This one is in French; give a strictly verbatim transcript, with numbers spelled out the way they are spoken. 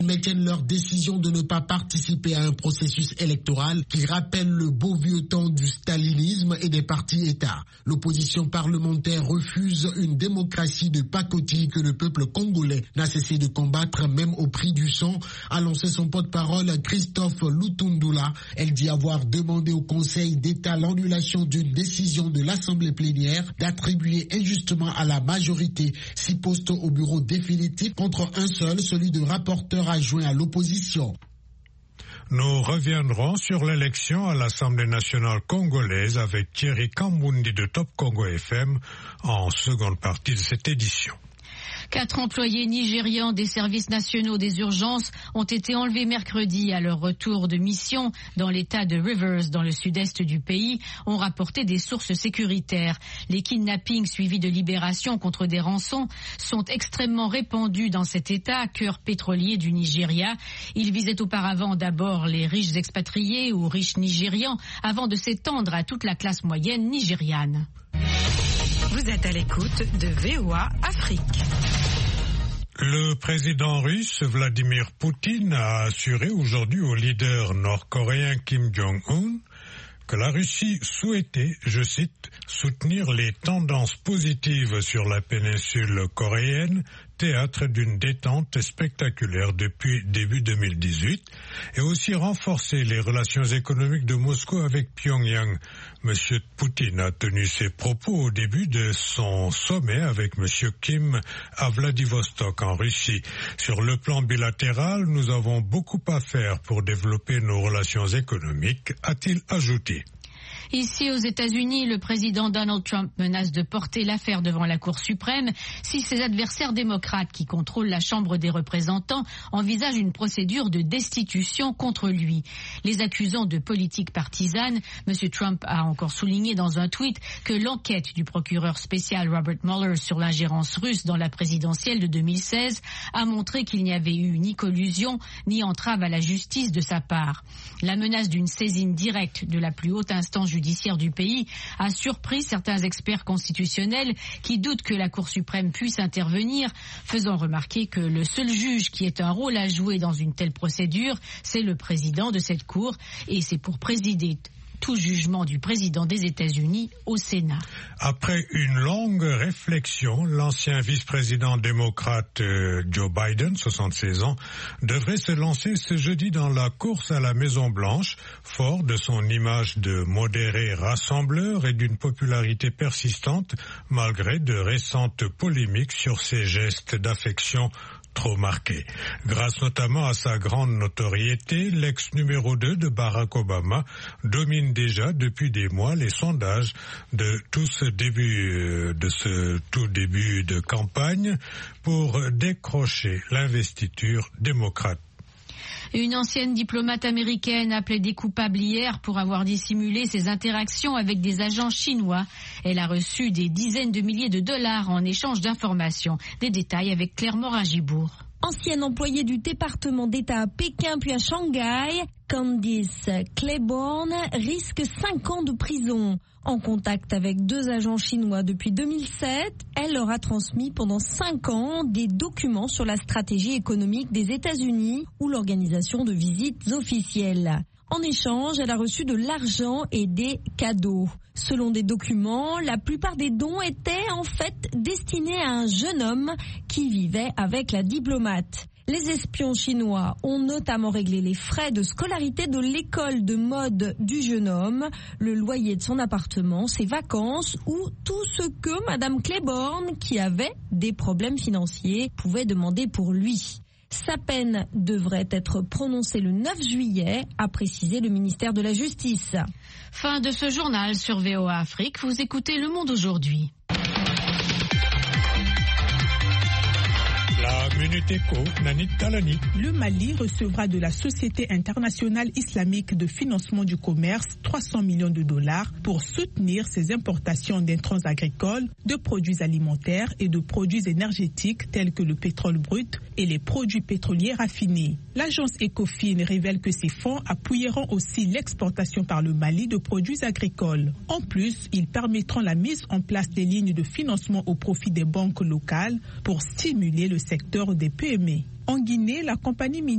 maintiennent leur décision de ne pas participer à un processus électoral qui rappelle le beau vieux temps du stalinisme et des partis-États. L'opposition parlementaire refuse une démocratie de pacotille que le peuple congolais n'a cessé de combattre même au prix du sang, a lancé son porte-parole Christophe Lutundula. Elle dit avoir demandé au Conseil d'État l'annulation d'une décision de l'Assemblée plénière d'attribuer injustement à la majorité six postes au bureau définitif contre un seul, celui de rapporteur adjoint à l'opposition. Nous reviendrons sur l'élection à l'Assemblée nationale congolaise avec Thierry Kambundi de Top Congo F M en seconde partie de cette édition. Quatre employés nigérians des services nationaux des urgences ont été enlevés mercredi à leur retour de mission dans l'état de Rivers, dans le sud-est du pays, ont rapporté des sources sécuritaires. Les kidnappings suivis de libérations contre des rançons sont extrêmement répandus dans cet état, cœur pétrolier du Nigeria. Ils visaient auparavant d'abord les riches expatriés ou riches nigérians avant de s'étendre à toute la classe moyenne nigériane. Vous êtes à l'écoute de V O A Afrique. Le président russe Vladimir Poutine a assuré aujourd'hui au leader nord-coréen Kim Jong-un que la Russie souhaitait, je cite, soutenir les tendances positives sur la péninsule coréenne, théâtre d'une détente spectaculaire depuis début deux mille dix-huit, et aussi renforcer les relations économiques de Moscou avec Pyongyang. Monsieur Poutine a tenu ses propos au début de son sommet avec Monsieur Kim à Vladivostok en Russie. Sur le plan bilatéral, nous avons beaucoup à faire pour développer nos relations économiques, a-t-il ajouté. Ici aux États-Unis, le président Donald Trump menace de porter l'affaire devant la Cour suprême si ses adversaires démocrates qui contrôlent la Chambre des représentants envisagent une procédure de destitution contre lui. Les accusant de politique partisane, M. Trump a encore souligné dans un tweet que l'enquête du procureur spécial Robert Mueller sur l'ingérence russe dans la présidentielle de deux mille seize a montré qu'il n'y avait eu ni collusion ni entrave à la justice de sa part. La menace d'une saisine directe de la plus haute instance judiciaire judiciaire du pays a surpris certains experts constitutionnels qui doutent que la Cour suprême puisse intervenir, faisant remarquer que le seul juge qui ait un rôle à jouer dans une telle procédure, c'est le président de cette Cour, et c'est pour présider tout jugement du président des États-Unis au Sénat. Après une longue réflexion, l'ancien vice-président démocrate euh, Joe Biden, soixante-seize ans, devrait se lancer ce jeudi dans la course à la Maison-Blanche, fort de son image de modéré rassembleur et d'une popularité persistante, malgré de récentes polémiques sur ses gestes d'affection trop marqué. Grâce notamment à sa grande notoriété, l'ex numéro deux de Barack Obama domine déjà depuis des mois les sondages de tout ce début de ce tout début de campagne pour décrocher l'investiture démocrate. Une ancienne diplomate américaine a plaidé coupable hier pour avoir dissimulé ses interactions avec des agents chinois. Elle a reçu des dizaines de milliers de dollars en échange d'informations. Des détails avec Claire Morin-Gibourg. Ancienne employée du département d'État à Pékin puis à Shanghai, Candice Claiborne risque cinq ans de prison. En contact avec deux agents chinois depuis deux mille sept, elle leur a transmis pendant cinq ans des documents sur la stratégie économique des États-Unis ou l'organisation de visites officielles. En échange, elle a reçu de l'argent et des cadeaux. Selon des documents, la plupart des dons étaient en fait destinés à un jeune homme qui vivait avec la diplomate. Les espions chinois ont notamment réglé les frais de scolarité de l'école de mode du jeune homme, le loyer de son appartement, ses vacances ou tout ce que Madame Claiborne, qui avait des problèmes financiers, pouvait demander pour lui. Sa peine devrait être prononcée le neuf juillet, a précisé le ministère de la Justice. Fin de ce journal sur V O A Afrique. Vous écoutez Le Monde aujourd'hui. La Minute Éco, Nanit Talani. Le Mali recevra de la Société internationale islamique de financement du commerce trois cents millions de dollars pour soutenir ses importations d'intrants agricoles, de produits alimentaires et de produits énergétiques tels que le pétrole brut et les produits pétroliers raffinés. L'agence Ecofin révèle que ces fonds appuieront aussi l'exportation par le Mali de produits agricoles. En plus, ils permettront la mise en place des lignes de financement au profit des banques locales pour stimuler le secteur des P M E. En Guinée, la compagnie